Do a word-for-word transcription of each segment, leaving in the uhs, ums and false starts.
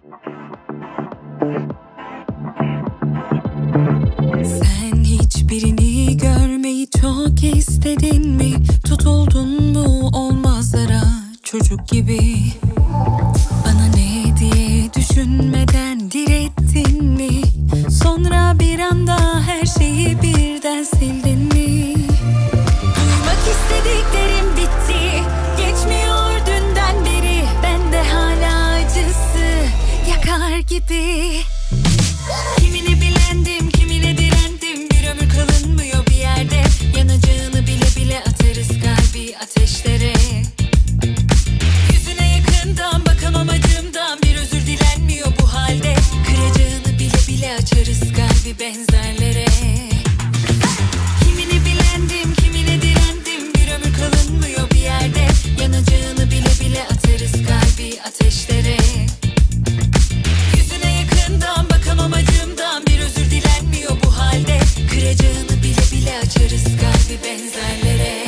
Sen hiçbirini görmeyi çok istedin mi? Tutuldun mu olmazlara çocuk gibi? Bana ne diye düşünmeden direttin mi? Sonra bir anda her şeyi birden sildin mi? Duymak istediklerim bitti, geçmiyor dünden beri. Bende hala acısı yakar gibi. Kimine bilendim, kimine direndim. Bir ömür kalınmıyor bir yerde. Yanacağını bile bile atarız kalbi ateşlere. Yüzüne yakından bakamam acımdan. Bir özür dilenmiyor bu halde. Kıracağını bile bile açarız kalbi benzerlere. Kimine bilendim, kimine direndim. Bir ömür kalınmıyor bir yerde. Yanacağını bile bile atarız kalbi ateşlere. Yüzüne yakından bakamam acımdan. Bir özür dilenmiyor bu halde. Kıracağını bile bile açarız kalbi benzerlere.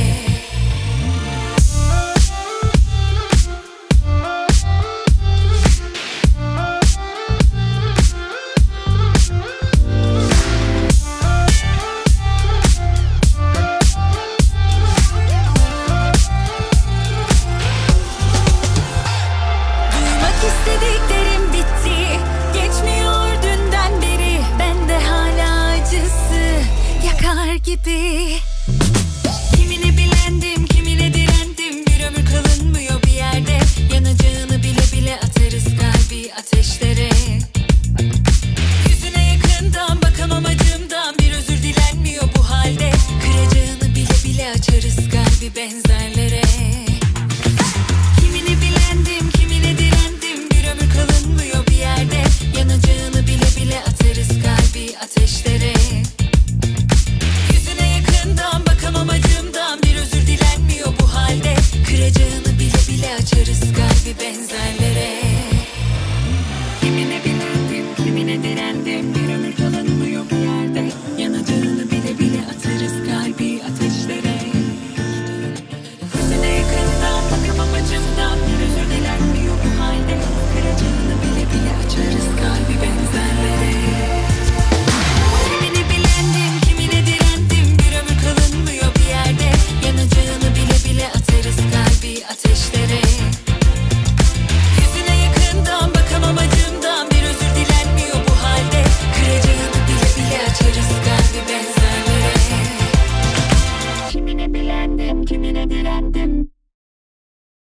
Duymak istediklerim bitti, geçmiyor dünden beri. Bende hala acısı yakar gibi. Kimine bilendim, kimine direndim. Bir ömür kalınmıyor bir yerde. Yanacağını bile bile atarız kalbi ateşlere. Yüzüne yakından bakamam acımdan. Bir özür dilenmiyor bu halde. Kıracağını bile bile açarız kalbi benzerlere. Kimine bilendim, kimine direndim. Bir ömür kalınmıyor bir yerde. Yanacağını bile bile atarız kalbi ateşlere. Yüzüne yakından bakamam acımdan. Bir özür dilenmiyor bu halde. Kıracağını bile bile açarız kalbi benzerlere.